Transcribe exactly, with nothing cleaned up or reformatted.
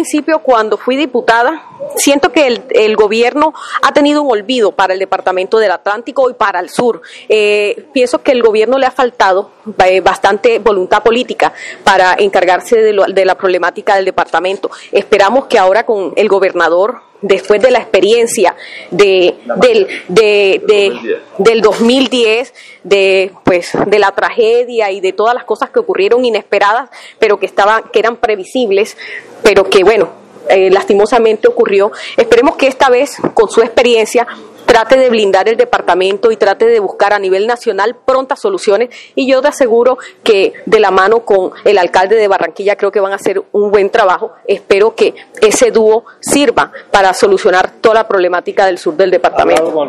principio, cuando fui diputada, siento que el, el gobierno ha tenido un olvido para el departamento del Atlántico y para el sur. Eh, pienso que el gobierno le ha faltado eh, bastante voluntad política para encargarse de, lo, de la problemática del departamento. Esperamos que ahora con el gobernador, después de la experiencia de, del, de, de, del dos mil diez, de, pues, de la tragedia y de todas las cosas que ocurrieron inesperadas, pero que, estaban, que eran previsibles, pero que, bueno, eh, lastimosamente ocurrió. Esperemos que esta vez, con su experiencia, trate de blindar el departamento y trate de buscar a nivel nacional prontas soluciones, y yo te aseguro que de la mano con el alcalde de Barranquilla creo que van a hacer un buen trabajo. Espero que ese dúo sirva para solucionar toda la problemática del sur del departamento.